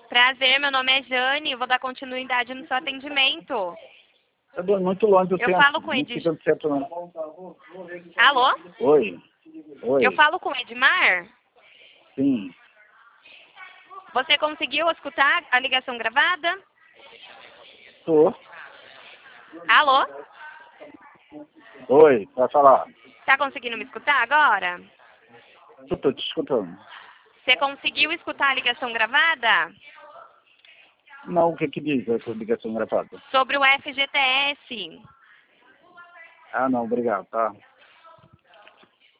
Prazer, meu nome é Jane, vou dar continuidade no seu atendimento. Tá doendo muito longe do Eu centro. falo com o Não fica no centro, não. Alô? Oi. Oi. Eu falo com o Edmar? Sim. Você conseguiu escutar a ligação gravada? Tô. Alô? Oi, vai falar. Tá conseguindo me escutar agora? Tô te escutando. Você conseguiu escutar a ligação gravada? Não, o que que diz essa ligação gravada? Sobre o FGTS. Ah, não, obrigado, tá?